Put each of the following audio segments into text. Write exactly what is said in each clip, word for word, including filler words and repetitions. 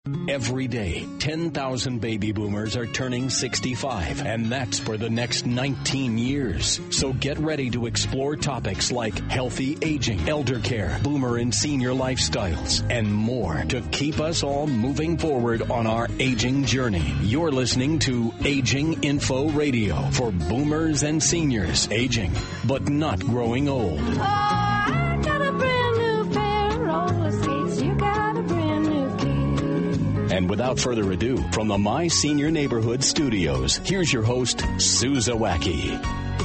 Every day, ten thousand baby boomers are turning sixty-five, and that's for the next nineteen years. So get ready to explore topics like healthy aging, elder care, boomer and senior lifestyles, and more to keep us all moving forward on our aging journey. You're listening to Aging Info Radio for boomers and seniors aging, but not growing old. Oh, I got a brand new pair of roller skates. You got a brand new key. And without further ado, from the My Senior Neighborhood Studios, here's your host, Sue Zawacki.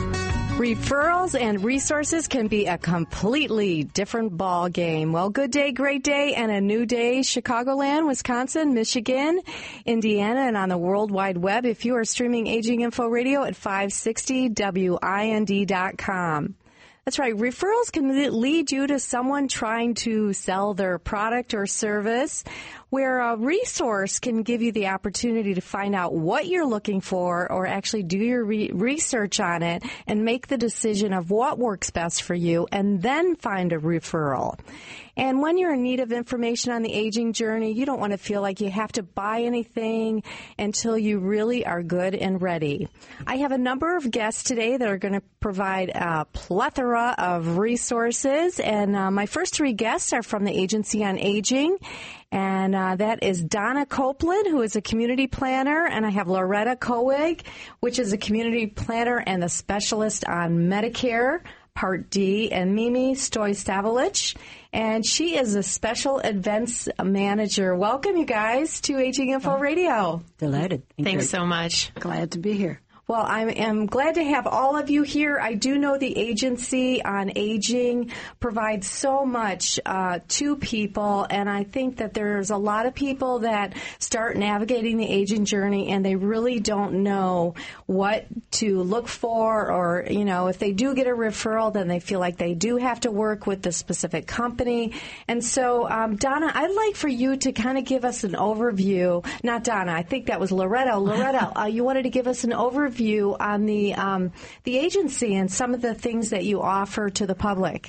Referrals and resources can be a completely different ball game. Well, good day, great day, and a new day. Chicagoland, Wisconsin, Michigan, Indiana, and on the World Wide Web. If you are streaming Aging Info Radio at five sixty W I N D dot com. That's right. Referrals can lead you to someone trying to sell their product or service, where a resource can give you the opportunity to find out what you're looking for or actually do your re- research on it and make the decision of what works best for you and then find a referral. And when you're in need of information on the aging journey, you don't want to feel like you have to buy anything until you really are good and ready. I have a number of guests today that are going to provide a plethora of resources. And uh, my first three guests are from the Agency on Aging. And uh, that is Donna Copeland, who is a community planner, and I have Loretta Coig, which is a community planner and a specialist on Medicare Part D, and Mimi Stoy-Stavlich, and she is a special events manager. Welcome, you guys, to Aging Info Radio. Delighted. Thank Thanks you. so much. Glad to be here. Well, I am glad to have all of you here. I do know the Agency on Aging provides so much uh, to people, and I think that there's a lot of people that start navigating the aging journey, and they really don't know what to look for, or, you know, if they do get a referral, then they feel like they do have to work with the specific company. And so, um, Donna, I'd like for you to kind of give us an overview. Not Donna, I think that was Loretta. Loretta, uh, you wanted to give us an overview view on the um, the agency and some of the things that you offer to the public.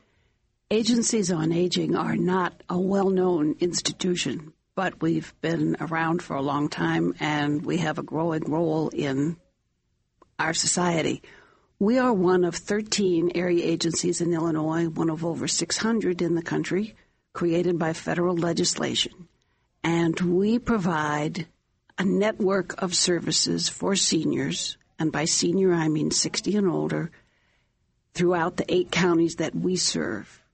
Agencies on Aging are not a well-known institution, but we've been around for a long time, and we have a growing role in our society. We are one of thirteen area agencies in Illinois, one of over six hundred in the country, created by federal legislation, and we provide a network of services for seniors, and by senior I mean sixty and older, throughout the eight counties that we serve.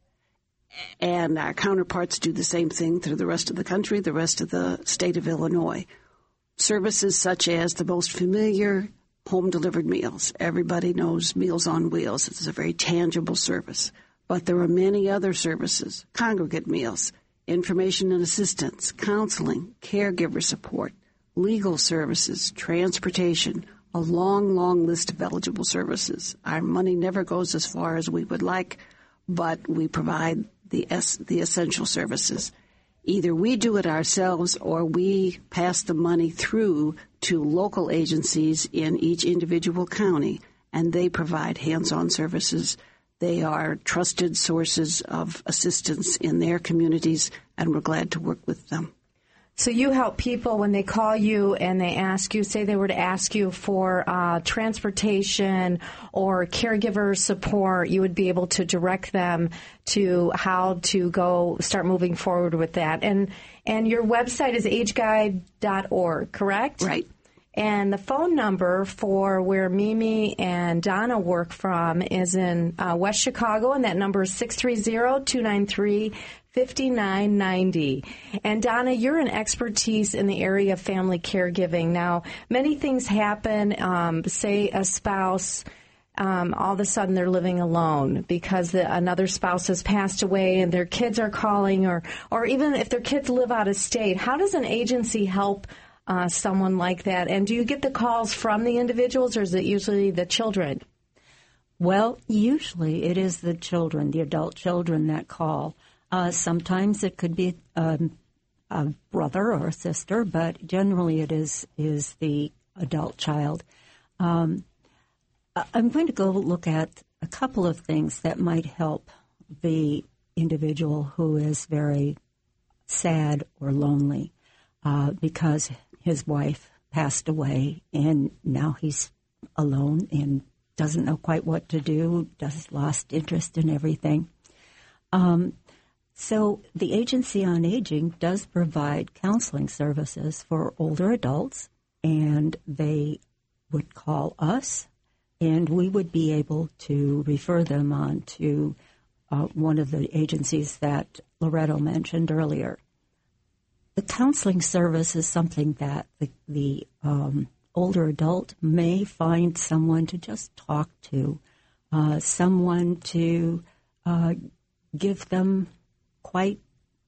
And our counterparts do the same thing through the rest of the country, the rest of the state of Illinois. Services such as the most familiar home-delivered meals. Everybody knows Meals on Wheels. It's a very tangible service. But there are many other services: congregate meals, information and assistance, counseling, caregiver support, legal services, transportation, a long, long list of eligible services. Our money never goes as far as we would like, but we provide the es- the essential services. Either we do it ourselves or we pass the money through to local agencies in each individual county, and they provide hands-on services. They are trusted sources of assistance in their communities, and we're glad to work with them. So you help people when they call you and they ask you, say they were to ask you for uh, transportation or caregiver support, you would be able to direct them to how to go start moving forward with that. And and your website is age guide dot org, correct? Right. And the phone number for where Mimi and Donna work from is in uh, West Chicago, and that number is six three zero, two nine three, five nine nine zero. And Donna, you're an expertise in the area of family caregiving. Now, many things happen, um, say a spouse, um, all of a sudden they're living alone because the, another spouse has passed away and their kids are calling, or, or even if their kids live out of state. How does an agency help uh, someone like that? And do you get the calls from the individuals, or is it usually the children? Well, usually it is the children, the adult children that call. Uh, sometimes it could be um, a brother or a sister, but generally it is is the adult child. Um, I'm going to go look at a couple of things that might help the individual who is very sad or lonely. uh, because his wife passed away, and now he's alone and doesn't know quite what to do, just lost interest in everything. Um, so the Agency on Aging does provide counseling services for older adults, and they would call us, and we would be able to refer them on to uh, one of the agencies that Loretto mentioned earlier. The counseling service is something that the, the um, older adult may find someone to just talk to, uh, someone to uh, give them quite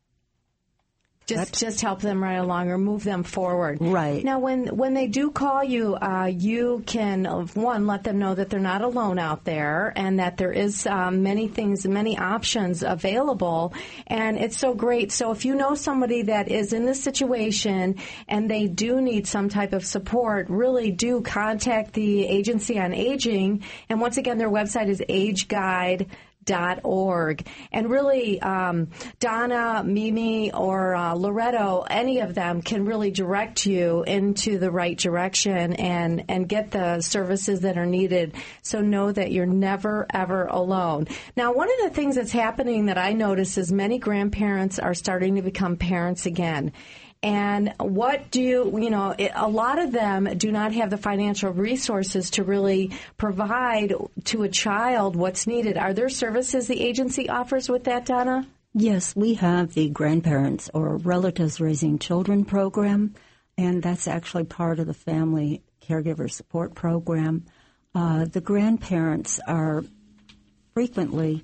Just just help them right along or move them forward. Right. Now, when when they do call you, uh, you can, one, let them know that they're not alone out there and that there is um, many things, many options available. And it's so great. So if you know somebody that is in this situation and they do need some type of support, really do contact the Agency on Aging. And once again, their website is age guide dot org. And really, um, Donna, Mimi, or uh, Loretto, any of them can really direct you into the right direction and, and get the services that are needed. So know that you're never, ever alone. Now, one of the things that's happening that I notice is many grandparents are starting to become parents again. And what do you, you know, it, a lot of them do not have the financial resources to really provide to a child what's needed. Are there services the agency offers with that, Donna? Yes, we have the Grandparents or Relatives Raising Children program, and that's actually part of the Family Caregiver Support Program. Uh, the grandparents are frequently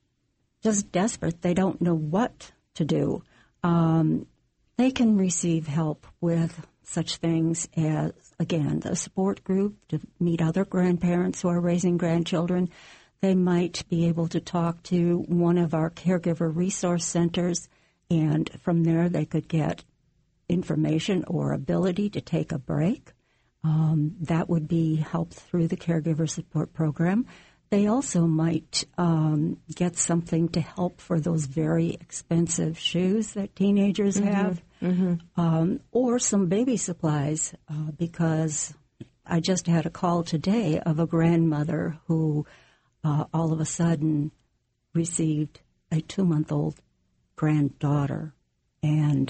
just desperate. They don't know what to do. Um, They can receive help with such things as, again, the support group to meet other grandparents who are raising grandchildren. They might be able to talk to one of our caregiver resource centers, and from there they could get information or ability to take a break. Um, that would be helped through the caregiver support program. They also might um, get something to help for those very expensive shoes that teenagers Mm-hmm. have, mm-hmm. Um, or some baby supplies, uh, because I just had a call today of a grandmother who uh, all of a sudden received a two-month-old granddaughter, and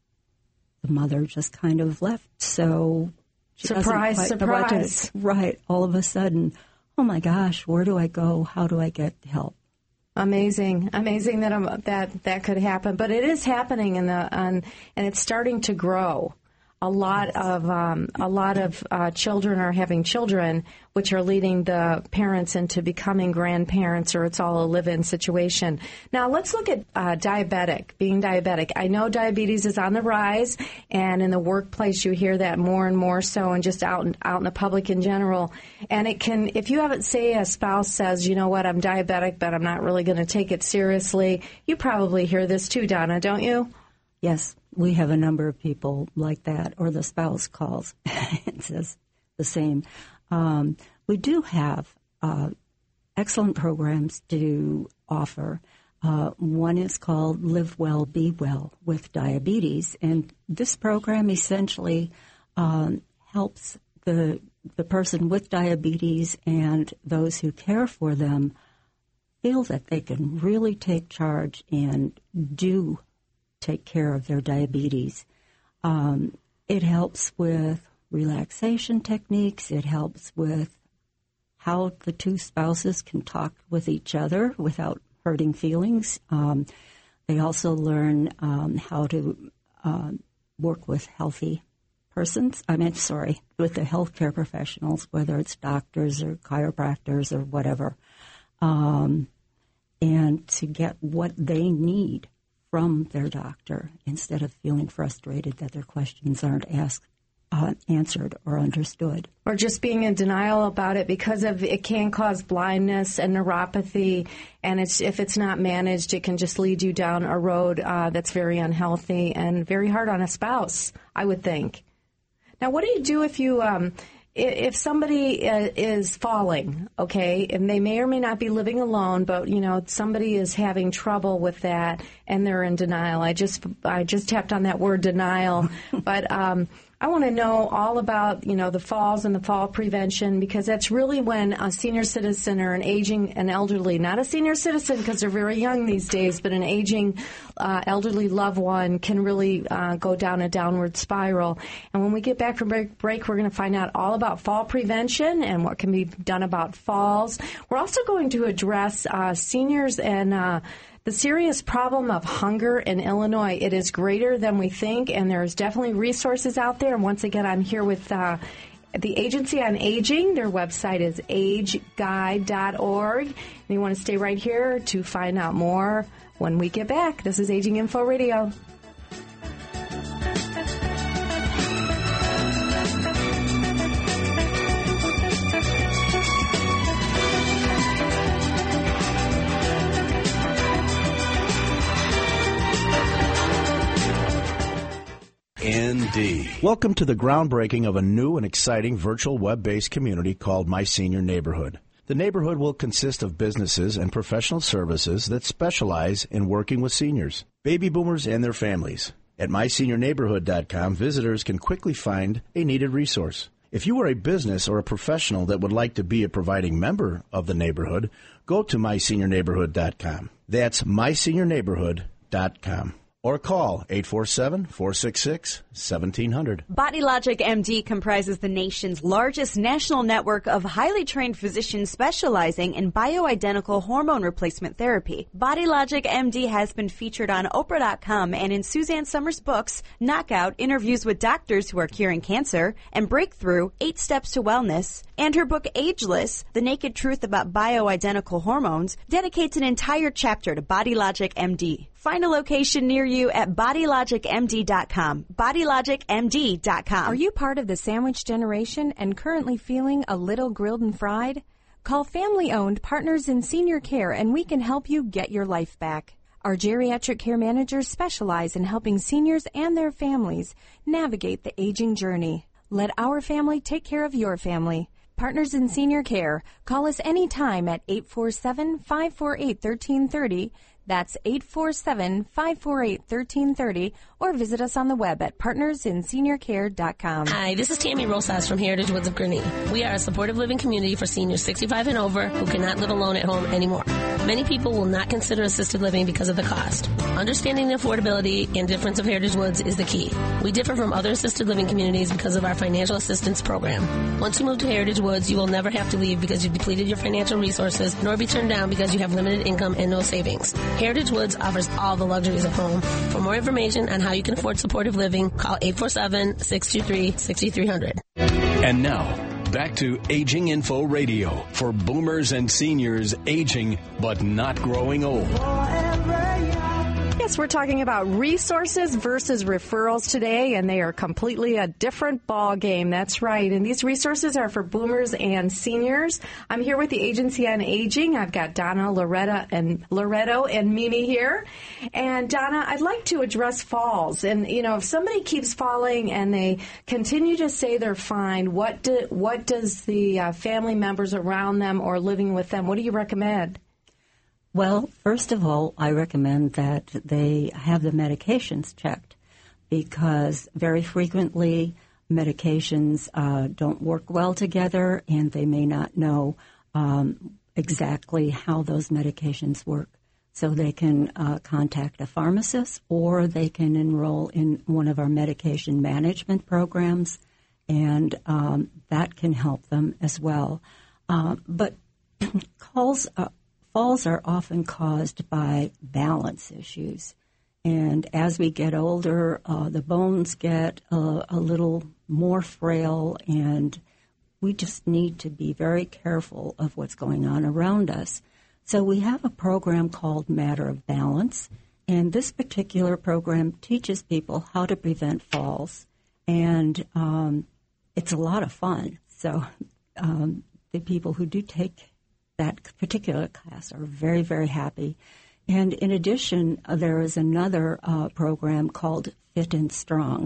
the mother just kind of left. So she Surprise, doesn't quite know what to- surprise. Right, all of a sudden, oh my gosh, where do I go? How do I get help? Amazing, amazing that um, that that could happen, but it is happening in the on, and it's starting to grow. A lot of um, a lot of uh, children are having children, which are leading the parents into becoming grandparents, or it's all a live-in situation. Now, let's look at uh, diabetic, being diabetic. I know diabetes is on the rise, and in the workplace you hear that more and more so, and just out in, out in the public in general. And it can, if you haven't, say a spouse says, you know what, I'm diabetic, but I'm not really going to take it seriously. You probably hear this too, Donna, don't you? Yes, we have a number of people like that, or the spouse calls and says the same. Um, we do have uh, excellent programs to offer. Uh, one is called Live Well, Be Well with Diabetes, and this program essentially um, helps the the person with diabetes and those who care for them feel that they can really take charge and do take care of their diabetes. Um, it helps with relaxation techniques. It helps with how the two spouses can talk with each other without hurting feelings. Um, they also learn um, how to uh, work with healthy persons. I mean, sorry, with the healthcare professionals, whether it's doctors or chiropractors or whatever, um, and to get what they need from their doctor instead of feeling frustrated that their questions aren't asked, uh, answered, or understood. Or just being in denial about it because of it can cause blindness and neuropathy, and it's if it's not managed, it can just lead you down a road uh, that's very unhealthy and very hard on a spouse, I would think. Now, what do you do if you um, if somebody is falling, okay, and they may or may not be living alone, but, you know, somebody is having trouble with that and they're in denial. I just I just tapped on that word denial. But um, I want to know all about, you know, the falls and the fall prevention, because that's really when a senior citizen or an aging, an elderly, not a senior citizen because they're very young these days, but an aging uh, elderly loved one can really uh, go down a downward spiral. And when we get back from break, break we're going to find out all about fall prevention and what can be done about falls. We're also going to address uh, seniors and uh, the serious problem of hunger in Illinois. It is greater than we think, and there's definitely resources out there. And once again, I'm here with uh, the Agency on Aging. Their website is age guide dot org. And you want to stay right here to find out more when we get back. This is Aging Info Radio. Indeed. Welcome to the groundbreaking of a new and exciting virtual web-based community called My Senior Neighborhood. The neighborhood will consist of businesses and professional services that specialize in working with seniors, baby boomers, and their families. At my senior neighborhood dot com, visitors can quickly find a needed resource. If you are a business or a professional that would like to be a providing member of the neighborhood, go to my senior neighborhood dot com. That's my senior neighborhood dot com. Or call eight four seven, four six six, one seven zero zero. BodyLogic M D comprises the nation's largest national network of highly trained physicians specializing in bioidentical hormone replacement therapy. BodyLogic M D has been featured on Oprah dot com and in Suzanne Summers' books, Knockout, Interviews with Doctors Who Are Curing Cancer, and Breakthrough, Eight Steps to Wellness, and her book Ageless, The Naked Truth About Bioidentical Hormones, dedicates an entire chapter to BodyLogic M D. Find a location near you at body logic m d dot com. body logic m d dot com. Are you part of the sandwich generation and currently feeling a little grilled and fried? Call family-owned Partners in Senior Care and we can help you get your life back. Our geriatric care managers specialize in helping seniors and their families navigate the aging journey. Let our family take care of your family. Partners in Senior Care. Call us anytime at eight four seven, five four eight, one three three zero. That's eight four seven, five four eight, one three three zero, or visit us on the web at partners in senior care dot com. Hi, this is Tammy Rosas from Heritage Woods of Gurnee. We are a supportive living community for seniors sixty-five and over who cannot live alone at home anymore. Many people will not consider assisted living because of the cost. Understanding the affordability and difference of Heritage Woods is the key. We differ from other assisted living communities because of our financial assistance program. Once you move to Heritage Woods, you will never have to leave because you've depleted your financial resources, nor be turned down because you have limited income and no savings. Heritage Woods offers all the luxuries of home. For more information on how you can afford supportive living, call eight four seven, six two three, six three zero zero. And now, back to Aging Info Radio for boomers and seniors aging but not growing old. Yes, we're talking about resources versus referrals today, and they are completely a different ball game. That's right. And these resources are for boomers and seniors. I'm here with the Agency on Aging. I've got Donna, Loretta, and Loretto and Mimi here. And Donna, I'd like to address falls. And you know, if somebody keeps falling and they continue to say they're fine, what do, what does the uh, family members around them or living with them, what do you recommend? Well, first of all, I recommend that they have the medications checked because very frequently medications uh, don't work well together and they may not know um, exactly how those medications work. So they can uh, contact a pharmacist or they can enroll in one of our medication management programs, and um, that can help them as well. Uh, but calls... Uh, Falls are often caused by balance issues. And as we get older, uh, the bones get uh, a little more frail, and we just need to be very careful of what's going on around us. So we have a program called Matter of Balance, and this particular program teaches people how to prevent falls. And um, it's a lot of fun. So um, the people who do take that particular class are very, very happy. And in addition, uh, there is another uh, program called Fit and Strong.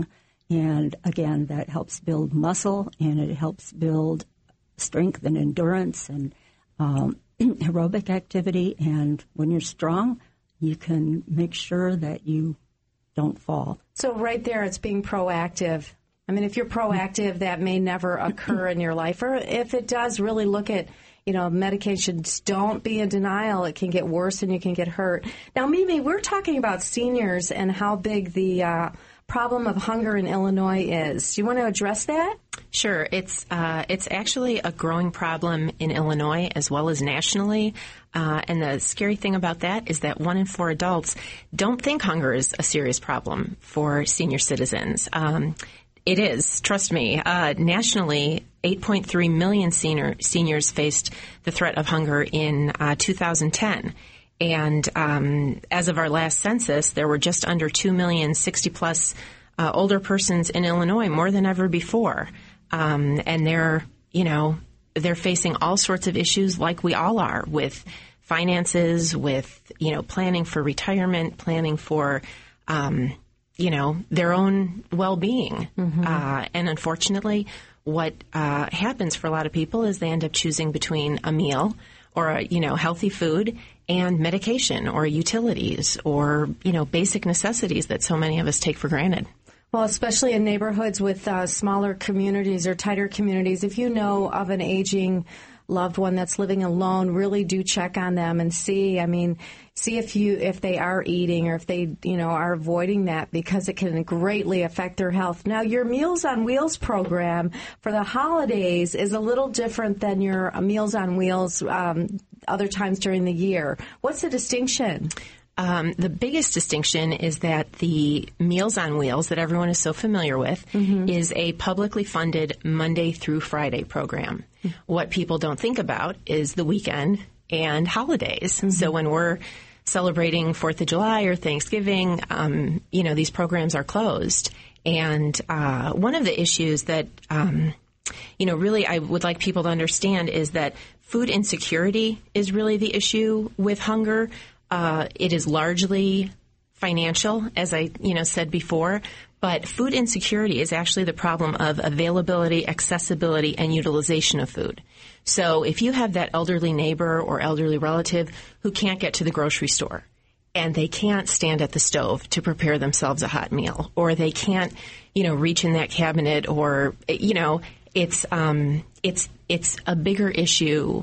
And again, that helps build muscle, and it helps build strength and endurance and um, aerobic activity. And when you're strong, you can make sure that you don't fall. So right there, it's being proactive. I mean, if you're proactive, that may never occur in your life. Or if it does, really look at, you know, medications. Don't be in denial. It can get worse and you can get hurt. Now, Mimi, we're talking about seniors and how big the uh, problem of hunger in Illinois is. Do you want to address that? Sure. It's uh, it's actually a growing problem in Illinois as well as nationally. Uh, and the scary thing about that is that one in four adults don't think hunger is a serious problem for senior citizens. Um, it is, trust me. Uh, nationally, eight point three million senior, seniors faced the threat of hunger in uh, two thousand ten. And um, as of our last census, there were just under two million sixty-plus uh, older persons in Illinois, more than ever before. Um, and they're, you know, they're facing all sorts of issues like we all are, with finances, with, you know, planning for retirement, planning for, um, you know, their own well-being. Mm-hmm. Uh, and unfortunately, what uh, happens for a lot of people is they end up choosing between a meal or, a, you know, healthy food and medication or utilities or, you know, basic necessities that so many of us take for granted. Well, especially in neighborhoods with uh, smaller communities or tighter communities, if you know of an aging loved one that's living alone, really do check on them and see, I mean, see if you if they are eating or if they, you know, are avoiding that, because it can greatly affect their health. Now, your Meals on Wheels program for the holidays is a little different than your Meals on Wheels um, other times during the year. What's the distinction? Um, the biggest distinction is that the Meals on Wheels that everyone is so familiar with mm-hmm. is a publicly funded Monday through Friday program. Mm-hmm. What people don't think about is the weekend and holidays. Mm-hmm. So when we're celebrating Fourth of July or Thanksgiving, um, you know, these programs are closed. And uh, one of the issues that, um, you know, really I would like people to understand is that food insecurity is really the issue with hunger. Uh, it is largely financial, as I, you know, said before, but food insecurity is actually the problem of availability, accessibility, and utilization of food. So if you have that elderly neighbor or elderly relative who can't get to the grocery store and they can't stand at the stove to prepare themselves a hot meal, or they can't, you know, reach in that cabinet, or, you know, it's, um, it's, it's a bigger issue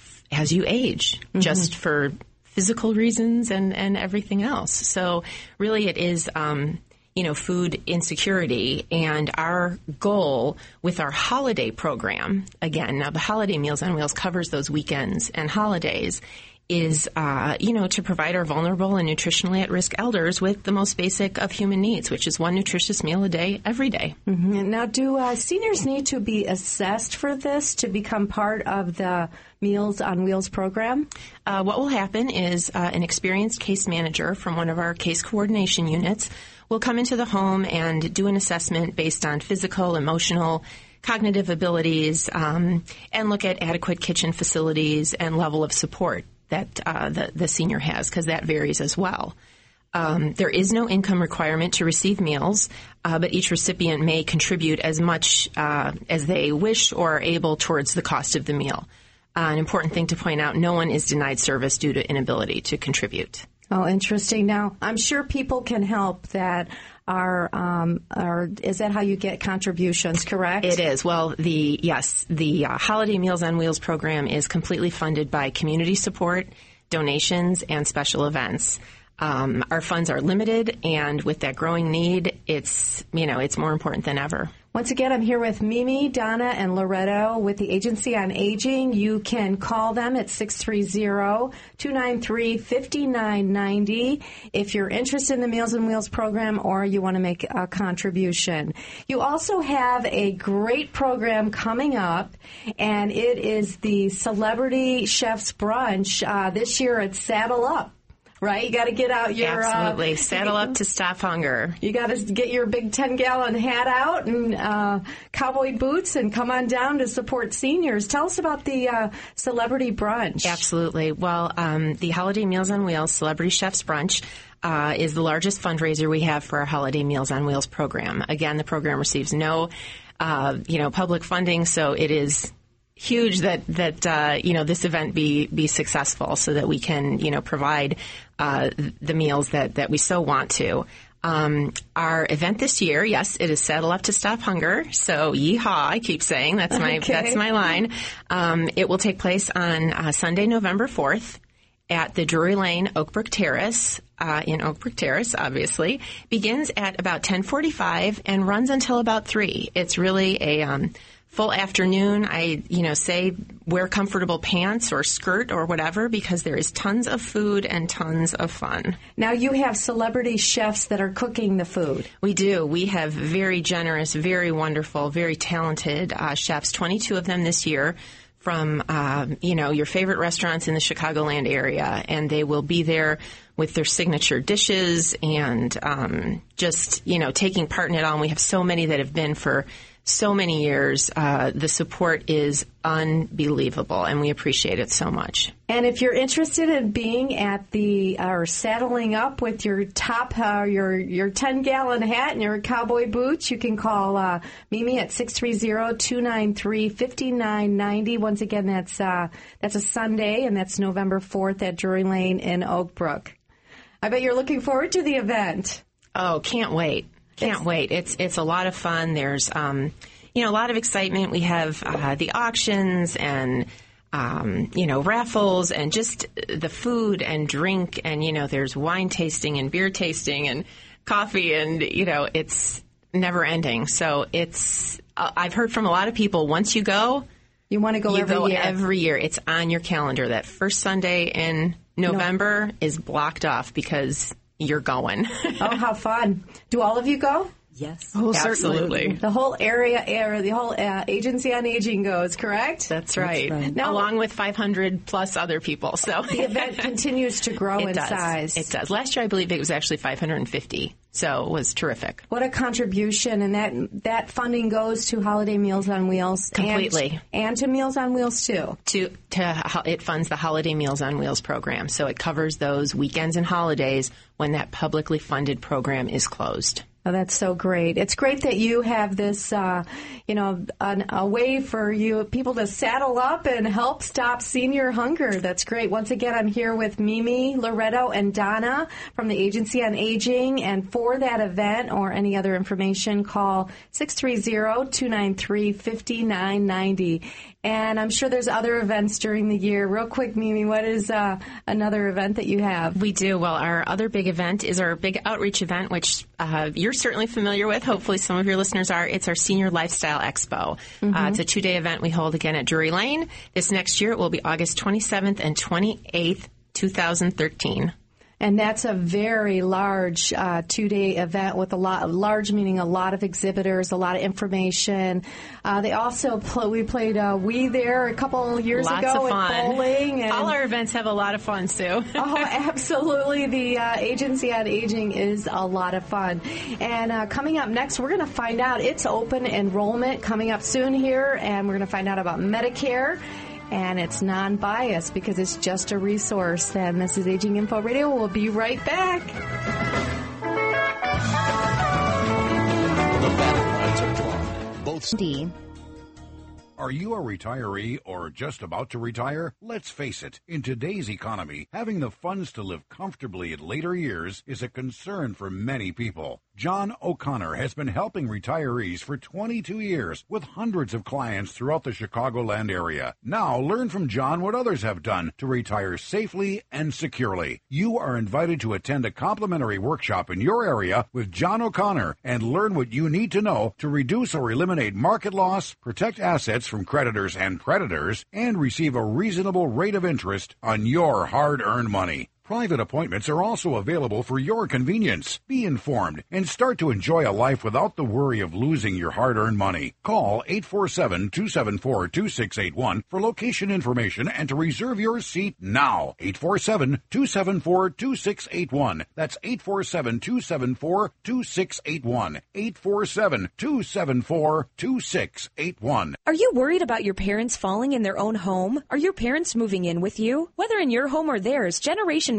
as you age, mm-hmm. just for physical reasons and, and everything else. So really it is, um, you know, food insecurity. And our goal with our holiday program, again, now the Holiday Meals on Wheels covers those weekends and holidays, is, uh, you know, to provide our vulnerable and nutritionally at-risk elders with the most basic of human needs, which is one nutritious meal a day, every day. Mm-hmm. Now, do uh, seniors need to be assessed for this to become part of the Meals on Wheels program? Uh, what will happen is uh, an experienced case manager from one of our case coordination units will come into the home and do an assessment based on physical, emotional, cognitive abilities, um, and look at adequate kitchen facilities and level of support that uh, the, the senior has, because that varies as well. Um, there is no income requirement to receive meals, uh, but each recipient may contribute as much uh, as they wish or are able towards the cost of the meal. Uh, an important thing to point out, no one is denied service due to inability to contribute. Oh, interesting. Now, I'm sure people can help that are, um, are, is that how you get contributions, correct? It is. Well, the, yes, the uh, Holiday Meals on Wheels program is completely funded by community support, donations, and special events. Um, our funds are limited, and with that growing need, it's, you know, it's more important than ever. Once again, I'm here with Mimi, Donna, and Loretto with the Agency on Aging. You can call them at six three zero, two nine three, five nine nine zero if you're interested in the Meals on Wheels program or you want to make a contribution. You also have a great program coming up, and it is the Celebrity Chef's Brunch. Uh, this year it's Saddle Up. Right? You got to get out your... Absolutely. Uh, Saddle up to stop hunger. You got to get your big ten-gallon hat out and uh, cowboy boots and come on down to support seniors. Tell us about the uh, Celebrity Brunch. Absolutely. Well, um, the Holiday Meals on Wheels Celebrity Chef's Brunch uh, is the largest fundraiser we have for our Holiday Meals on Wheels program. Again, the program receives no, uh, you know, public funding, so it is huge that that uh, you know this event be be successful, so that we can you know provide uh, the meals that that we so want to. Um, our event this year, yes, it is Saddle Up to Stop Hunger. So, yeehaw! I keep saying that's my okay. that's my line. Um, it will take place on uh, Sunday, November fourth, at the Drury Lane Oakbrook Terrace. Uh, in Oakbrook Terrace, obviously, begins at about ten forty-five and runs until about three. It's really a um, full afternoon. I, you know, say wear comfortable pants or skirt or whatever, because there is tons of food and tons of fun. Now, you have celebrity chefs that are cooking the food. We do. We have very generous, very wonderful, very talented uh, chefs, twenty-two of them this year, from, uh, you know, your favorite restaurants in the Chicagoland area, and they will be there with their signature dishes and um, just, you know, taking part in it all. And we have so many that have been for so many years. Uh, the support is unbelievable, and we appreciate it so much. And if you're interested in being at the or saddling up with your top uh, your your ten gallon hat and your cowboy boots, you can call uh, Mimi at six three zero, two nine three, five nine nine zero. Once again, that's uh, that's a Sunday, and that's November fourth at Drury Lane in Oakbrook. I bet you're looking forward to the event. Oh, can't wait. Can't it's, wait. It's it's a lot of fun. There's, um, you know, a lot of excitement. We have uh, the auctions and, um, you know, raffles and just the food and drink. And, you know, there's wine tasting and beer tasting and coffee. And, you know, it's never ending. So it's uh, I've heard from a lot of people, once you go, you want to go you every go year. every year. It's on your calendar. That first Sunday in November no. is blocked off because you're going. Oh, how fun. Do all of you go? Yes. Oh, absolutely. The whole area, area the whole uh, Agency on Aging goes, correct? That's right. That's right. Now, along with five hundred plus other people. So the event continues to grow it in does. size. It does. Last year, I believe it was actually five hundred fifty. So it was terrific. What a contribution. And that that funding goes to Holiday Meals on Wheels. Completely. And, and to Meals on Wheels, too. To, to It funds the Holiday Meals on Wheels program. So it covers those weekends and holidays when that publicly funded program is closed. Oh, that's so great. It's great that you have this, uh, you know, an, a way for you people to saddle up and help stop senior hunger. That's great. Once again, I'm here with Mimi, Loretto, and Donna from the Agency on Aging. And for that event or any other information, call six three zero, two nine three, five nine nine zero. And I'm sure there's other events during the year. Real quick, Mimi, what is uh, another event that you have? We do. Well, our other big event is our big outreach event, which uh, you're certainly familiar with. Hopefully some of your listeners are. It's our Senior Lifestyle Expo. Mm-hmm. Uh, it's a two-day event we hold again at Drury Lane. This next year it will be August twenty-seventh and twenty-eighth, two thousand thirteen. And that's a very large uh, two-day event with a lot, large meaning a lot of exhibitors, a lot of information. Uh, they also pl- we played uh, Wii there a couple years Lots ago of fun. with bowling. And all our events have a lot of fun, Sue. Oh, absolutely. The uh, Agency on Aging is a lot of fun. And uh, coming up next, we're going to find out it's open enrollment coming up soon here, and we're going to find out about Medicare. And it's non-biased because it's just a resource. And this is Aging Info Radio. We'll be right back. The battle lines are drawn. Both D. Are you a retiree or just about to retire? Let's face it, in today's economy, having the funds to live comfortably in later years is a concern for many people. John O'Connor has been helping retirees for twenty-two years with hundreds of clients throughout the Chicagoland area. Now learn from John what others have done to retire safely and securely. You are invited to attend a complimentary workshop in your area with John O'Connor and learn what you need to know to reduce or eliminate market loss, protect assets from creditors and predators, and receive a reasonable rate of interest on your hard-earned money. Private appointments are also available for your convenience. Be informed and start to enjoy a life without the worry of losing your hard-earned money. Call eight four seven, two seven four, two six eight one for location information and to reserve your seat now. eight four seven, two seven four, two six eight one. That's eight four seven, two seven four, two six eight one. eight four seven, two seven four, two six eight one. Are you worried about your parents falling in their own home? Are your parents moving in with you? Whether in your home or theirs, Generation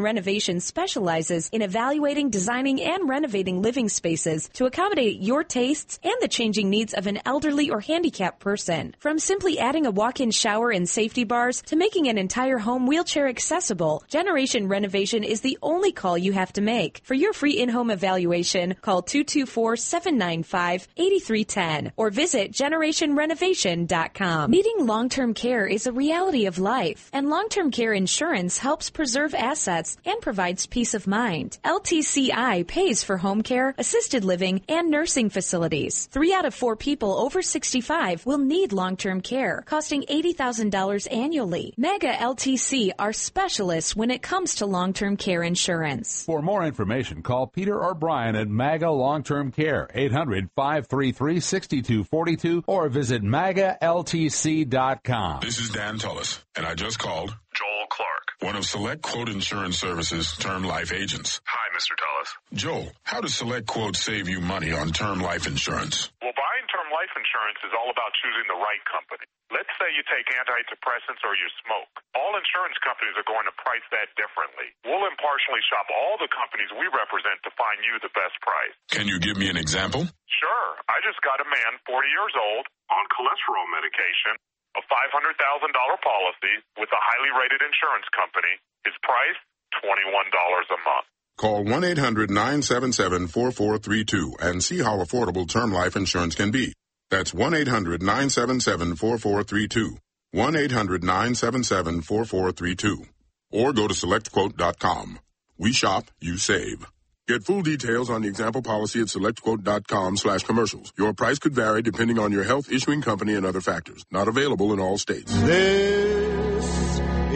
Renovation specializes in evaluating, designing, and renovating living spaces to accommodate your tastes and the changing needs of an elderly or handicapped person. From simply adding a walk-in shower and safety bars to making an entire home wheelchair accessible, Generation Renovation is the only call you have to make. For your free in-home evaluation, call two two four, seven nine five, eight three one zero or visit generation renovation dot com. Needing long-term care is a reality of life, and long-term care insurance helps preserve assets and provides peace of mind. L T C I pays for home care, assisted living, and nursing facilities. Three out of four people over sixty-five will need long-term care, costing eighty thousand dollars annually. Mega L T C are specialists when it comes to long-term care insurance. For more information, call Peter or Brian at MAGA Long-Term Care, eight hundred, five three three, six two four two, or visit maga L T C dot com. This is Dan Tullis, and I just called Joel Clark, one of Select Quote Insurance Services' term life agents. Hi, Mister Tullis. Joel, how does Select Quote save you money on term life insurance? Well, buying term life insurance is all about choosing the right company. Let's say you take antidepressants or you smoke. All insurance companies are going to price that differently. We'll impartially shop all the companies we represent to find you the best price. Can you give me an example? Sure. I just got a man, forty years old, on cholesterol medication, a five hundred thousand dollars policy with a highly rated insurance company. His price, twenty-one dollars a month. Call one eight hundred, nine seven seven, four four three two and see how affordable term life insurance can be. That's one eight hundred, nine seven seven, four four three two. one eight hundred, nine seven seven, four four three two. Or go to select quote dot com. We shop, you save. Get full details on the example policy at select quote dot com slash commercials. Your price could vary depending on your health, issuing company, and other factors. Not available in all states. This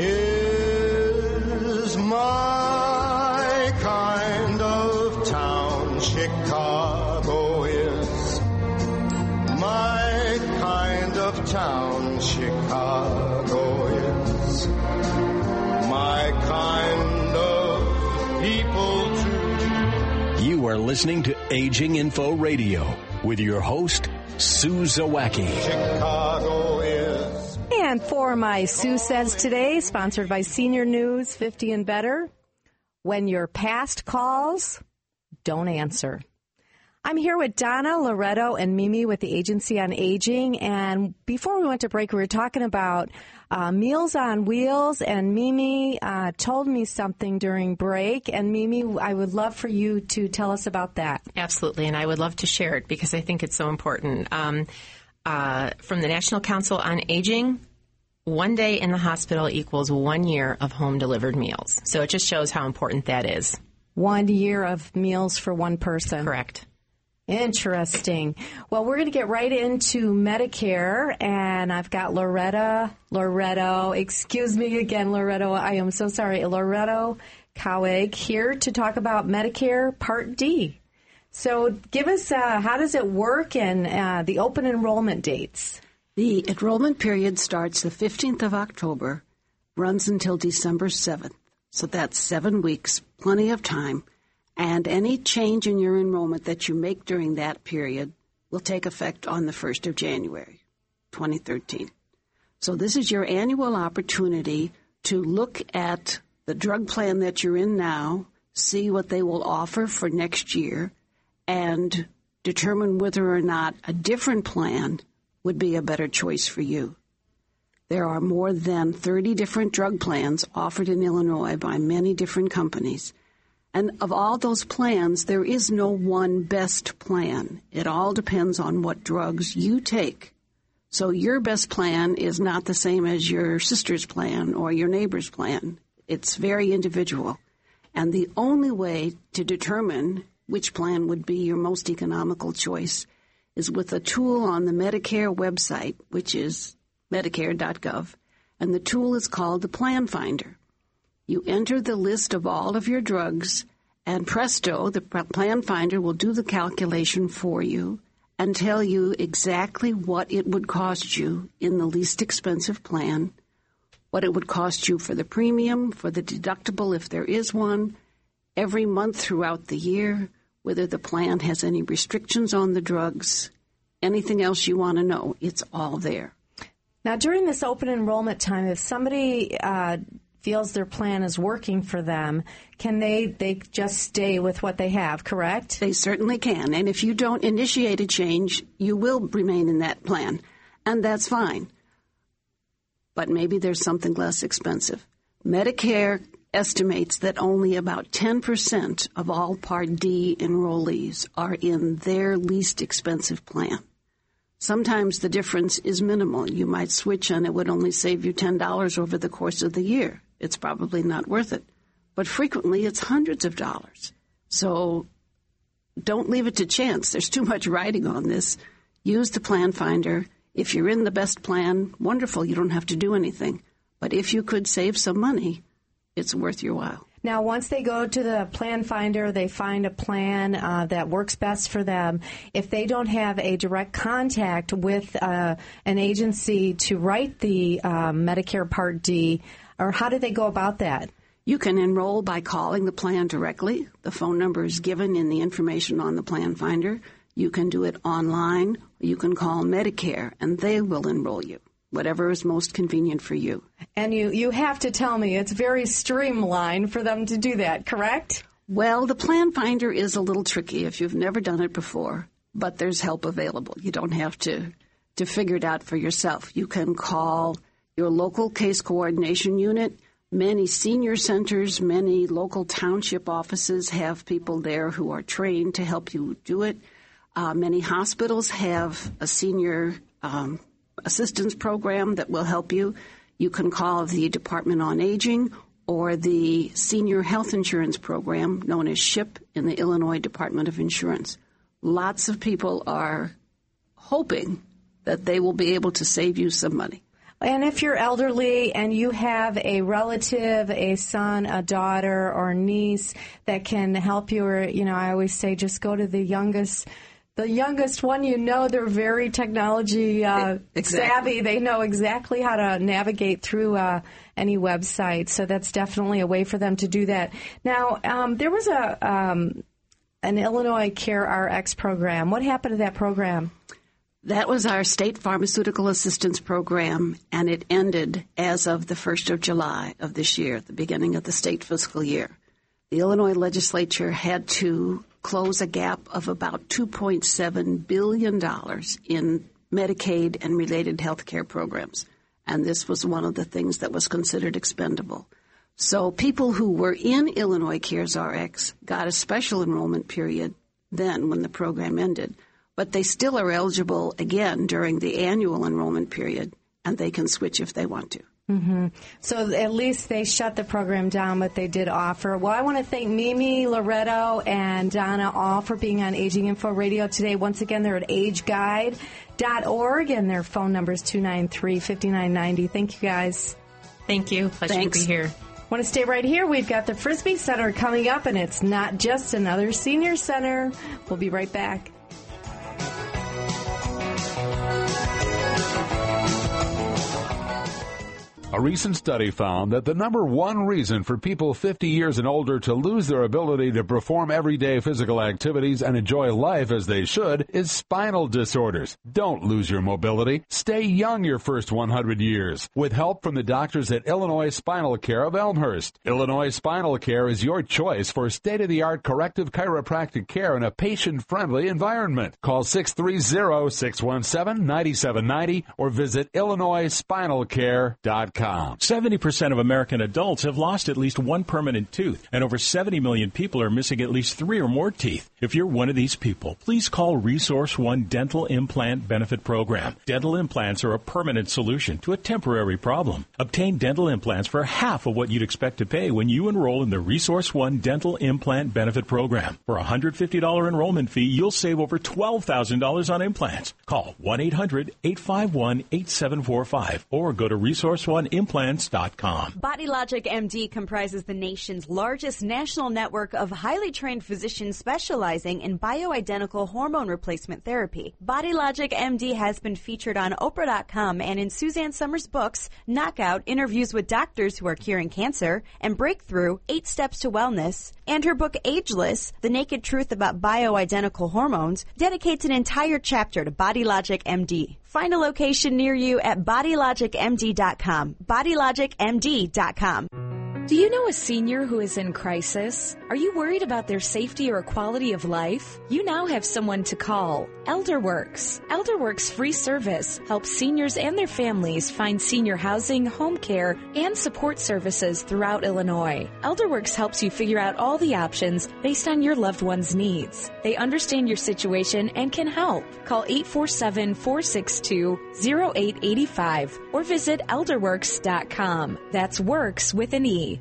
is my kind of town. Chicago is my kind of town. Chicago is my kind of people too. You are listening to Aging Info Radio with your host, Sue Zawacki. Chicago is. And for my Sue Says Today, sponsored by Senior News fifty and Better, when your past calls, don't answer. I'm here with Donna, Loretto, and Mimi with the Agency on Aging. And before we went to break, we were talking about uh, Meals on Wheels. And Mimi uh, told me something during break. And Mimi, I would love for you to tell us about that. Absolutely. And I would love to share it because I think it's so important. Um, uh, from the National Council on Aging, one day in the hospital equals one year of home-delivered meals. So it just shows how important that is. One year of meals for one person. Correct. Interesting. Well, we're going to get right into Medicare, and I've got Loretta, Loretto, excuse me again, Loretto, I am so sorry, Loretto Cowig here to talk about Medicare Part D. So give us, uh, how does it work and uh, the open enrollment dates? The enrollment period starts the fifteenth of October, runs until December seventh. So that's seven weeks, plenty of time. And any change in your enrollment that you make during that period will take effect on the first of January, twenty thirteen. So this is your annual opportunity to look at the drug plan that you're in now, see what they will offer for next year, and determine whether or not a different plan would be a better choice for you. There are more than thirty different drug plans offered in Illinois by many different companies. And of all those plans, there is no one best plan. It all depends on what drugs you take. So your best plan is not the same as your sister's plan or your neighbor's plan. It's very individual. And the only way to determine which plan would be your most economical choice is with a tool on the Medicare website, which is medicare dot gov. And the tool is called the Plan Finder. You enter the list of all of your drugs, and presto, the Plan Finder will do the calculation for you and tell you exactly what it would cost you in the least expensive plan, what it would cost you for the premium, for the deductible if there is one, every month throughout the year, whether the plan has any restrictions on the drugs, anything else you want to know, it's all there. Now, during this open enrollment time, if somebody uh, feels their plan is working for them, can they, they just stay with what they have, correct? They certainly can. And if you don't initiate a change, you will remain in that plan. And that's fine. But maybe there's something less expensive. Medicare estimates that only about ten percent of all Part D enrollees are in their least expensive plan. Sometimes the difference is minimal. You might switch and it would only save you ten dollars over the course of the year. It's probably not worth it. But frequently it's hundreds of dollars. So don't leave it to chance. There's too much writing on this. Use the Plan Finder. If you're in the best plan, wonderful, you don't have to do anything. But if you could save some money, it's worth your while. Now, once they go to the Plan Finder, they find a plan uh, that works best for them. If they don't have a direct contact with uh, an agency to write the uh, Medicare Part D, or how do they go about that? You can enroll by calling the plan directly. The phone number is given in the information on the Plan Finder. You can do it online. You can call Medicare, and they will enroll you, whatever is most convenient for you. And you, you have to tell me it's very streamlined for them to do that, correct? Well, the Plan Finder is a little tricky if you've never done it before, but there's help available. You don't have to, to figure it out for yourself. You can call your local case coordination unit. Many senior centers, many local township offices have people there who are trained to help you do it. Uh, many hospitals have a senior um, assistance program that will help you. You can call the Department on Aging or the Senior Health Insurance Program, known as SHIP, in the Illinois Department of Insurance. Lots of people are hoping that they will be able to save you some money. And if you're elderly and you have a relative, a son, a daughter, or a niece that can help you, or, you know, I always say just go to the youngest The youngest one, you know, they're very technology uh, exactly. savvy. They know exactly how to navigate through uh, any website. So that's definitely a way for them to do that. Now, um, there was a um, an Illinois Care R X program. What happened to that program? That was our state pharmaceutical assistance program, and it ended as of the first of July of this year, the beginning of the state fiscal year. The Illinois legislature had to close a gap of about two point seven billion dollars in Medicaid and related health care programs. And this was one of the things that was considered expendable. So people who were in Illinois Cares R X got a special enrollment period then when the program ended. But they still are eligible again during the annual enrollment period, and they can switch if they want to. Mm-hmm. So at least they shut the program down, but they did offer. Well, I want to thank Mimi, Loretto, and Donna all for being on Aging Info Radio today. Once again, they're at age guide dot org, and their phone number is two nine three, five nine nine zero. Thank you, guys. Thank you. Pleasure Thanks. to be here. Want to stay right here? We've got the Frisbee Center coming up, and it's not just another senior center. We'll be right back. A recent study found that the number one reason for people fifty years and older to lose their ability to perform everyday physical activities and enjoy life as they should is spinal disorders. Don't lose your mobility. Stay young your first one hundred years with help from the doctors at Illinois Spinal Care of Elmhurst. Illinois Spinal Care is your choice for state-of-the-art corrective chiropractic care in a patient-friendly environment. Call six three zero, six one seven, nine seven nine zero or visit illinois spinal care dot com. seventy percent of American adults have lost at least one permanent tooth, and over seventy million people are missing at least three or more teeth. If you're one of these people, please call Resource One Dental Implant Benefit Program. Dental implants are a permanent solution to a temporary problem. Obtain dental implants for half of what you'd expect to pay when you enroll in the Resource One Dental Implant Benefit Program. For a one hundred fifty dollars enrollment fee, you'll save over twelve thousand dollars on implants. Call one eight hundred, eight five one, eight seven four five or go to resource one implants dot com. BodyLogic M D comprises the nation's largest national network of highly trained physicians specializing in bioidentical hormone replacement therapy. BodyLogic M D has been featured on Oprah dot com and in Suzanne Summers' books, Knockout, Interviews with Doctors Who Are Curing Cancer, and Breakthrough, Eight Steps to Wellness, and her book Ageless, The Naked Truth About Bioidentical Hormones, dedicates an entire chapter to BodyLogic M D. Find a location near you at body logic m d dot com. body logic m d dot com. Do you know a senior who is in crisis? Are you worried about their safety or quality of life? You now have someone to call. ElderWorks. ElderWorks free service helps seniors and their families find senior housing, home care, and support services throughout Illinois. ElderWorks helps you figure out all the options based on your loved one's needs. They understand your situation and can help. Call eight four seven, four six two, zero eight eight five or visit elderworks dot com. That's works with an E.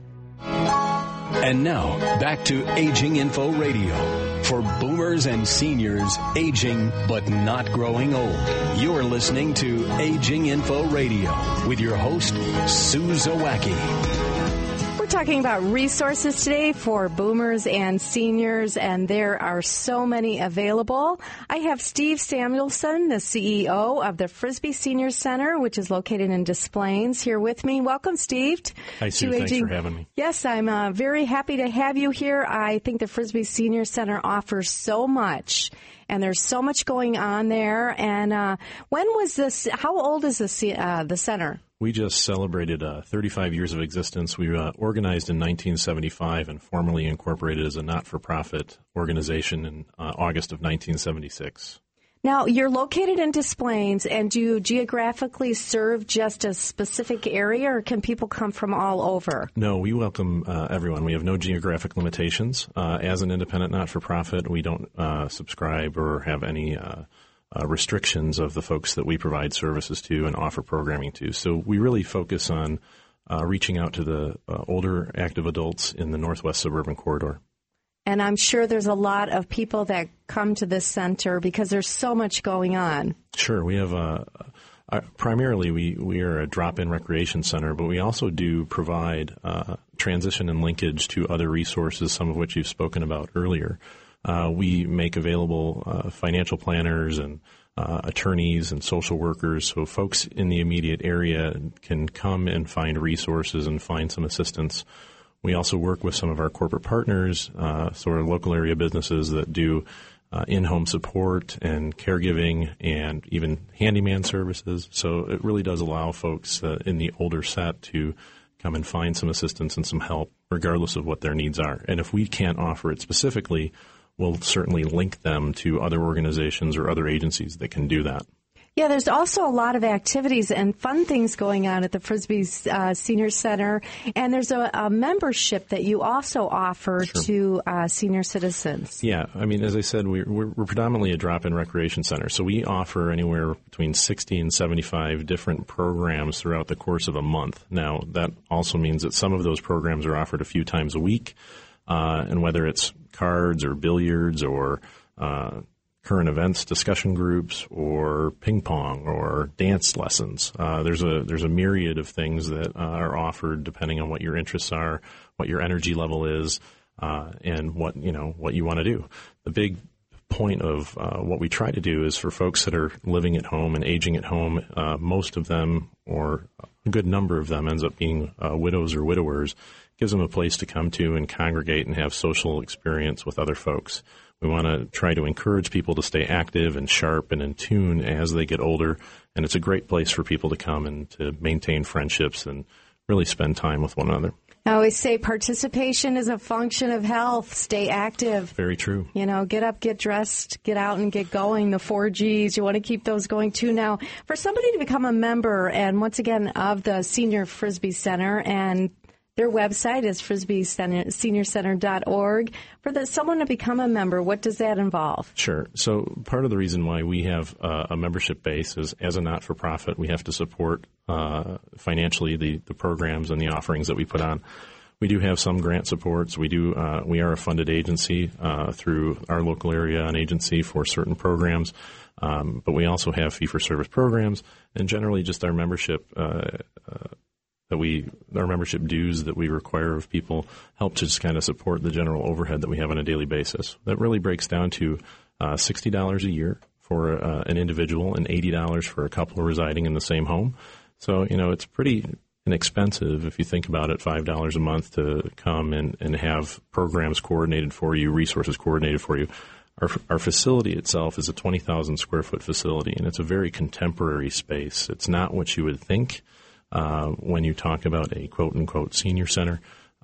And now, back to Aging Info Radio. For boomers and seniors, aging but not growing old. You're listening to Aging Info Radio with your host, Sue Zawacki. We're talking about resources today for boomers and seniors, and there are so many available. I have Steve Samuelson, the C E O of the Frisbee Senior Center, which is located in Des Plaines, here with me. Welcome, Steve. Hi, Sue. Thanks for having me. Yes, I'm uh, very happy to have you here. I think the Frisbee Senior Center offers so much, and there's so much going on there. And uh, when was this? How old is the uh, the center? We just celebrated uh, thirty-five years of existence. We uh, organized in nineteen seventy-five and formally incorporated as a not-for-profit organization in uh, August of nineteen seventy-six. Now, you're located in Des Plaines, and do you geographically serve just a specific area, or can people come from all over? No, we welcome uh, everyone. We have no geographic limitations. Uh, as an independent not-for-profit, we don't uh, subscribe or have any uh Uh, restrictions of the folks that we provide services to and offer programming to. So we really focus on uh, reaching out to the uh, older active adults in the Northwest Suburban Corridor. And I'm sure there's a lot of people that come to this center because there's so much going on. Sure. We have a, a primarily we, we are a drop-in recreation center, but we also do provide uh, transition and linkage to other resources, some of which you've spoken about earlier. Uh, we make available uh, financial planners and uh, attorneys and social workers, so folks in the immediate area can come and find resources and find some assistance. We also work with some of our corporate partners, uh, sort of local area businesses that do uh, in-home support and caregiving and even handyman services. So it really does allow folks uh, in the older set to come and find some assistance and some help, regardless of what their needs are. And if we can't offer it specifically, we'll certainly link them to other organizations or other agencies that can do that. Yeah, there's also a lot of activities and fun things going on at the Frisbee uh, Senior Center, and there's a, a membership that you also offer Sure. to uh, senior citizens. Yeah, I mean, as I said, we're, we're, we're predominantly a drop-in recreation center, so we offer anywhere between sixty and seventy-five different programs throughout the course of a month. Now, that also means that some of those programs are offered a few times a week, uh, and whether it's cards or billiards or uh current events discussion groups or ping pong or dance lessons. Uh, there's a there's a myriad of things that uh, are offered depending on what your interests are, what your energy level is, uh, and what you know what you want to do. The big point of uh, what we try to do is for folks that are living at home and aging at home, uh, most of them or a good number of them ends up being uh, widows or widowers, gives them a place to come to and congregate and have social experience with other folks. We want to try to encourage people to stay active and sharp and in tune as they get older, and it's a great place for people to come and to maintain friendships and really spend time with one another. I always say participation is a function of health. Stay active. Very true. You know, get up, get dressed, get out and get going. The four G's, you want to keep those going too. Now, for somebody to become a member, and once again, of the Senior Frisbee Center, and their website is frisbee senior center dot org. For the, someone to become a member, what does that involve? Sure. So part of the reason why we have uh, a membership base is, as a not-for-profit, we have to support uh, financially the, the programs and the offerings that we put on. We do have some grant supports. We do. Uh, we are a funded agency uh, through our local area, an agency for certain programs. Um, but we also have fee-for-service programs, and generally just our membership uh, uh that we, our membership dues that we require of people help to just kind of support the general overhead that we have on a daily basis. That really breaks down to uh, sixty dollars a year for uh, an individual and eighty dollars for a couple residing in the same home. So, you know, it's pretty inexpensive if you think about it, five dollars a month to come and, and have programs coordinated for you, resources coordinated for you. Our, our facility itself is a twenty thousand square foot facility, and it's a very contemporary space. It's not what you would think Uh, when you talk about a quote-unquote senior center.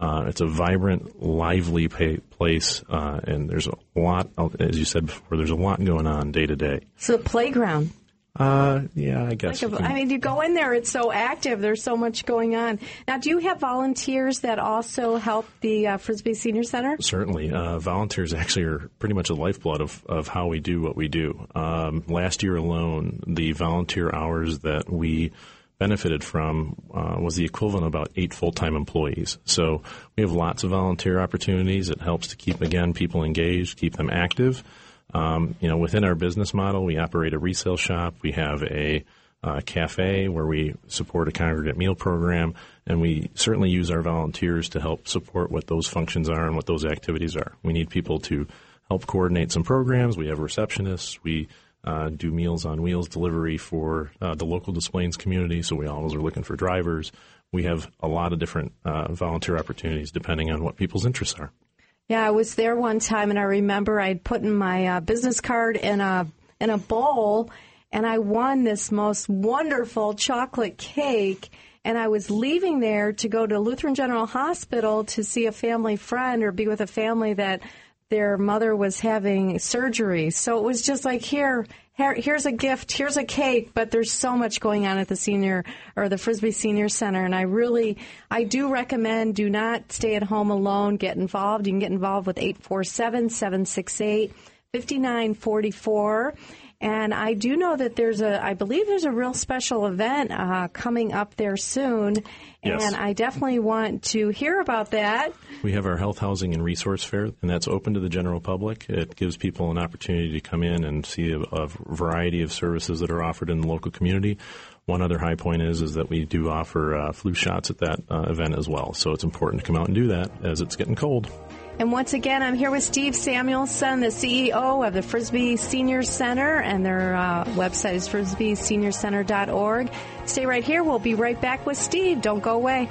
Uh, it's a vibrant, lively pa- place, uh, and there's a lot, as you said before, there's a lot going on day to day. It's a playground. Uh, yeah, I guess. Like a, can, I mean, you go in there, it's so active. There's so much going on. Now, do you have volunteers that also help the uh, Frisbee Senior Center? Certainly. Uh, volunteers actually are pretty much the lifeblood of, of how we do what we do. Um, last year alone, the volunteer hours that we benefited from uh, was the equivalent of about eight full-time employees. So we have lots of volunteer opportunities. It helps to keep, again, people engaged, keep them active. Um, you know, within our business model, we operate a resale shop. We have a uh, cafe where we support a congregate meal program, and we certainly use our volunteers to help support what those functions are and what those activities are. We need people to help coordinate some programs. We have receptionists. We uh, do Meals on Wheels delivery for uh, the local Des Plaines community, so we always are looking for drivers. We have a lot of different uh, volunteer opportunities depending on what people's interests are. Yeah, I was there one time, and I remember I'd put in my uh, business card in a in a bowl, and I won this most wonderful chocolate cake. And I was leaving there to go to Lutheran General Hospital to see a family friend or be with a family that their mother was having surgery. So it was just like, here, here, here's a gift, here's a cake, but there's so much going on at the senior or the Frisbee Senior Center. And I really, I do recommend, do not stay at home alone, get involved. You can get involved with eight four seven, seven six eight, five nine four four. And I do know that there's a, I believe there's a real special event uh, coming up there soon. Yes. And I definitely want to hear about that. We have our Health, Housing, and Resource Fair, and that's open to the general public. It gives people an opportunity to come in and see a, a variety of services that are offered in the local community. One other high point is is that we do offer uh, flu shots at that uh, event as well. So it's important to come out and do that as it's getting cold. And once again, I'm here with Steve Samuelson, the C E O of the Frisbee Senior Center, and their uh, website is frisbee senior center dot org. Stay right here. We'll be right back with Steve. Don't go away.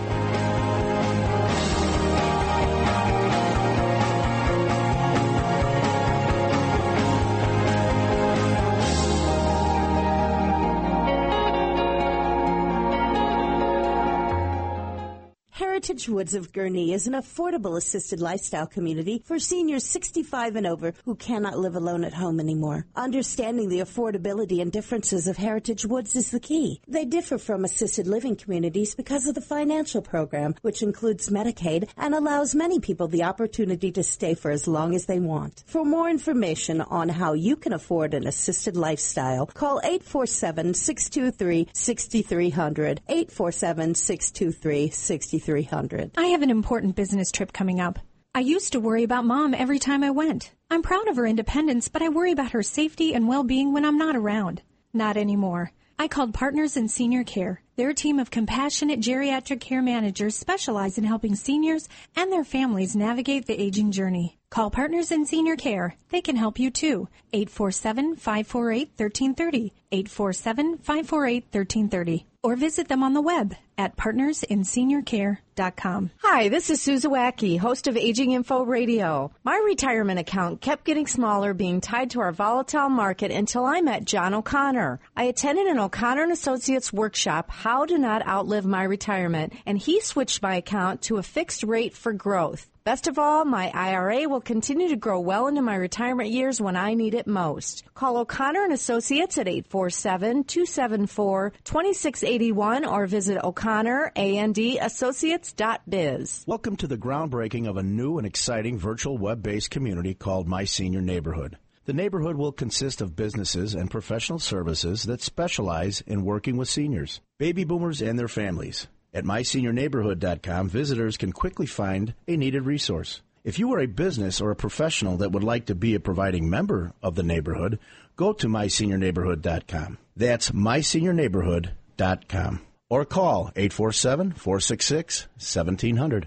Heritage Woods of Gurnee is an affordable assisted lifestyle community for seniors sixty-five and over who cannot live alone at home anymore. Understanding the affordability and differences of Heritage Woods is the key. They differ from assisted living communities because of the financial program, which includes Medicaid and allows many people the opportunity to stay for as long as they want. For more information on how you can afford an assisted lifestyle, call eight four seven, six two three, six three zero zero, eight four seven, six two three, six three zero zero. I have an important business trip coming up. I used to worry about Mom every time I went. I'm proud of her independence, but I worry about her safety and well-being when I'm not around. Not anymore. I called Partners in Senior Care. Their team of compassionate geriatric care managers specialize in helping seniors and their families navigate the aging journey. Call Partners in Senior Care. They can help you too. eight four seven, five four eight, one three three zero, eight four seven, five four eight, one three three zero, or visit them on the web at partners in senior care dot com. Hi, this is Susan Wacky, host of Aging Info Radio. My retirement account kept getting smaller, being tied to our volatile market until I met John O'Connor. I attended an O'Connor and Associates workshop, How to Not Outlive My Retirement, and he switched my account to a fixed rate for growth. Best of all, my I R A will continue to grow well into my retirement years when I need it most. Call O'Connor and Associates at eight four seven, two seven four, two six eight one or visit O'Connor and Associates dot biz. Welcome to the groundbreaking of a new and exciting virtual web-based community called My Senior Neighborhood. The neighborhood will consist of businesses and professional services that specialize in working with seniors, baby boomers, and their families. At my senior neighborhood dot com, visitors can quickly find a needed resource. If you are a business or a professional that would like to be a providing member of the neighborhood, go to my senior neighborhood dot com. That's my senior neighborhood dot com. Or call eight four seven, four six six, one seven zero zero.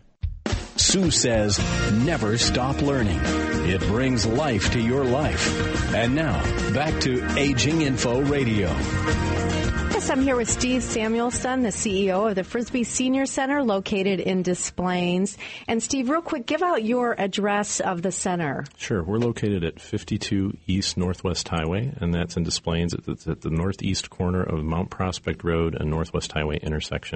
Sue says, never stop learning. It brings life to your life. And now, back to Aging Info Radio. Yes, I'm here with Steve Samuelson, the C E O of the Frisbee Senior Center located in Des Plaines. And Steve, real quick, give out your address of the center. Sure. We're located at fifty-two East Northwest Highway, and that's in Des Plaines. It's at the northeast corner of Mount Prospect Road and Northwest Highway intersection.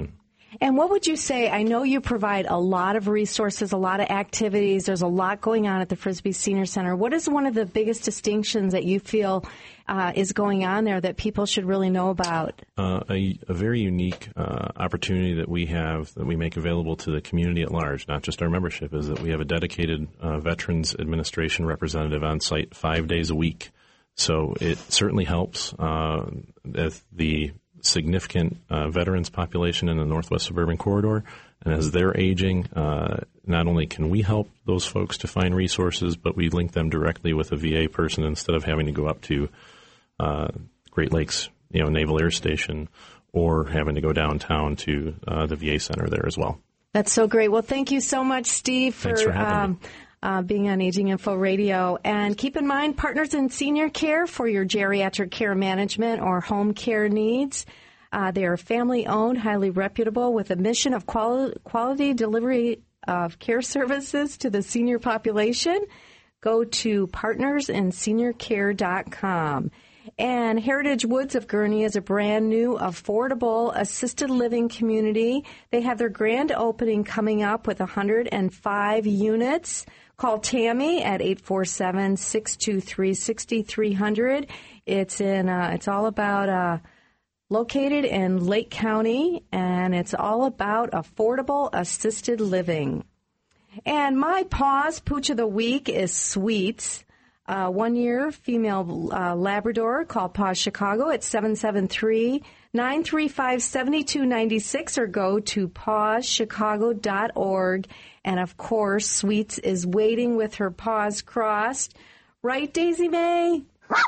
And what would you say? I know you provide a lot of resources, a lot of activities. There's a lot going on at the Frisbee Senior Center. What is one of the biggest distinctions that you feel uh, is going on there that people should really know about? Uh, a, a very unique uh, opportunity that we have, that we make available to the community at large, not just our membership, is that we have a dedicated uh, Veterans Administration representative on site five days a week. So it certainly helps uh, as the significant uh, veterans population in the Northwest Suburban Corridor. And as they're aging, uh, not only can we help those folks to find resources, but we link them directly with a V A person instead of having to go up to uh, Great Lakes, you know, Naval Air Station, or having to go downtown to uh, the V A center there as well. That's so great. Well, thank you so much, Steve, for, Thanks for having um, me. Uh, being on Aging Info Radio. And keep in mind, Partners in Senior Care for your geriatric care management or home care needs. Uh, they are family-owned, highly reputable, with a mission of quali- quality delivery of care services to the senior population. Go to partners in senior care dot com. And Heritage Woods of Gurnee is a brand new, affordable, assisted living community. They have their grand opening coming up with one hundred five units. Call Tammy at eight four seven, six two three, six three zero zero. It's in. Uh, it's all about uh, located in Lake County, and it's all about affordable assisted living. And my Paws Pooch of the Week is Sweets. Uh, one-year female uh, Labrador. Call Paws Chicago at seven seven three, nine three five, seven two nine six or go to paws chicago dot org. And, of course, Sweets is waiting with her paws crossed. Right, Daisy May?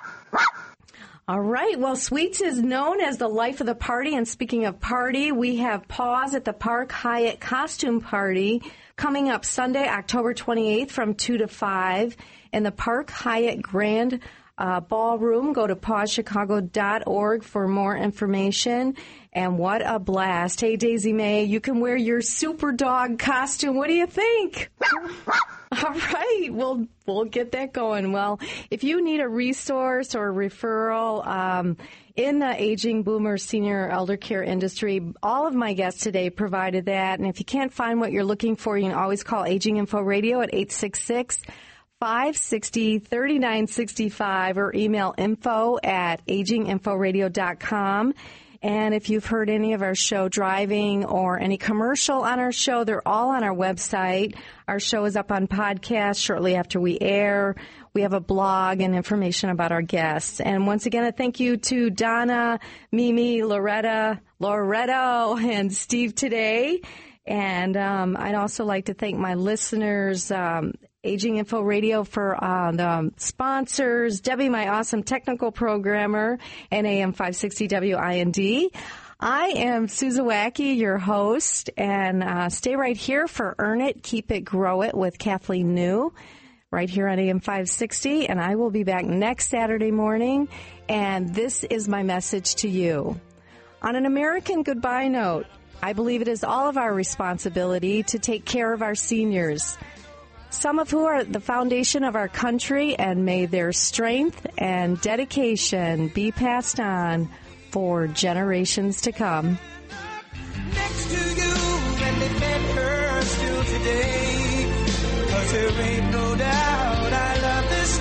All right. Well, Sweets is known as the life of the party. And speaking of party, we have Paws at the Park Hyatt Costume Party coming up Sunday, October twenty-eighth from two to five in the Park Hyatt Grand uh, Ballroom. Go to paws chicago dot org for more information. And what a blast. Hey, Daisy May, you can wear your super dog costume. What do you think? All right. We'll, we'll get that going. Well, if you need a resource or a referral um, in the aging boomer senior elder care industry, all of my guests today provided that. And if you can't find what you're looking for, you can always call Aging Info Radio at eight six six, five six zero, three nine six five or email info at aging info radio dot com. And if you've heard any of our show driving or any commercial on our show, they're all on our website. Our show is up on podcast shortly after we air. We have a blog and information about our guests. And once again, a thank you to Donna, Mimi, Loretta, Loretto, and Steve today. And um, I'd also like to thank my listeners, um, Aging Info Radio, for uh, the sponsors, Debbie, my awesome technical programmer, and A M five sixty W I N D. I am Susan Wacky, your host, and uh, stay right here for Earn It, Keep It, Grow It with Kathleen New, right here on A M five sixty, and I will be back next Saturday morning, and this is my message to you. On an American goodbye note, I believe it is all of our responsibility to take care of our seniors, some of who are the foundation of our country, and may their strength and dedication be passed on for generations to come. Next to you, and they met her still today, 'cause there ain't no doubt I love this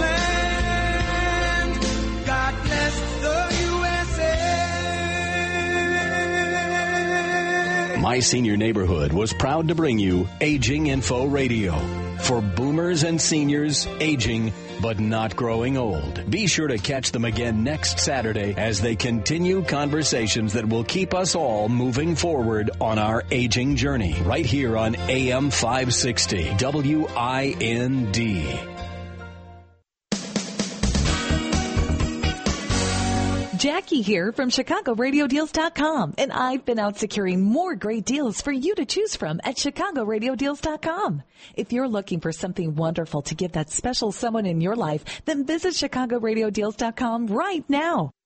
land. God bless the U S A. My Senior Neighborhood was proud to bring you Aging Info Radio. For boomers and seniors aging but not growing old. Be sure to catch them again next Saturday as they continue conversations that will keep us all moving forward on our aging journey. Right here on A M five sixty W I N D. Jackie here from Chicago Radio Deals dot com, and I've been out securing more great deals for you to choose from at Chicago Radio Deals dot com. If you're looking for something wonderful to give that special someone in your life, then visit Chicago Radio Deals dot com right now.